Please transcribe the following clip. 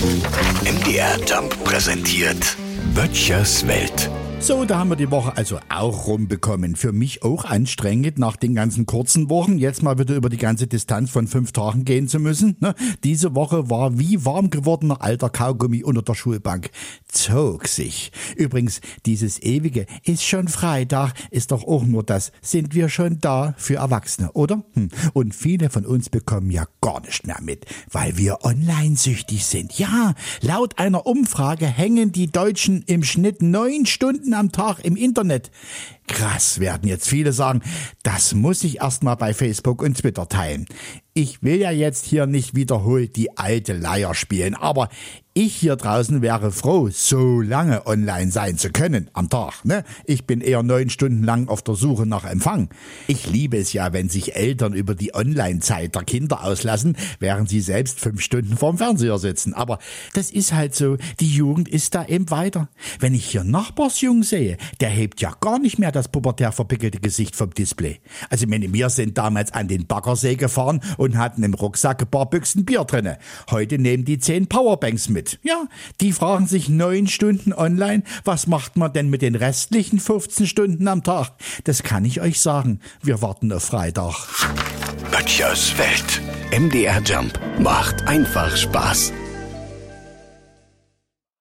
MDR Jump präsentiert Böttchers Welt. So, da haben wir die Woche also auch rumbekommen. Für mich auch anstrengend, nach den ganzen kurzen Wochen jetzt mal wieder über die ganze Distanz von 5 Tagen gehen zu müssen. Diese Woche war wie warm gewordener alter Kaugummi unter der Schulbank. Zog sich. Übrigens, dieses ewige ist schon Freitag ist doch auch nur das, sind wir schon da für Erwachsene, oder? Und viele von uns bekommen ja gar nicht mehr mit, weil wir online süchtig sind. Ja, laut einer Umfrage hängen die Deutschen im Schnitt 9 Stunden am Tag im Internet. Krass, werden jetzt viele sagen, das muss ich erst mal bei Facebook und Twitter teilen. Ich will ja jetzt hier nicht wiederholt die alte Leier spielen, aber ich hier draußen wäre froh, so lange online sein zu können am Tag. Ich bin eher 9 Stunden lang auf der Suche nach Empfang. Ich liebe es ja, wenn sich Eltern über die Online-Zeit der Kinder auslassen, während sie selbst 5 Stunden vorm Fernseher sitzen. Aber das ist halt so, die Jugend ist da eben weiter. Wenn ich hier einen Nachbarsjungen sehe, der hebt ja gar nicht mehr das pubertär verpickelte Gesicht vom Display. Also wir sind damals an den Baggersee gefahren und hatten im Rucksack ein paar Büchsen Bier drinne. Heute nehmen die 10 Powerbanks mit. Ja, die fragen sich 9 Stunden online, was macht man denn mit den restlichen 15 Stunden am Tag? Das kann ich euch sagen. Wir warten auf Freitag. Böttchers Welt. MDR Jump macht einfach Spaß.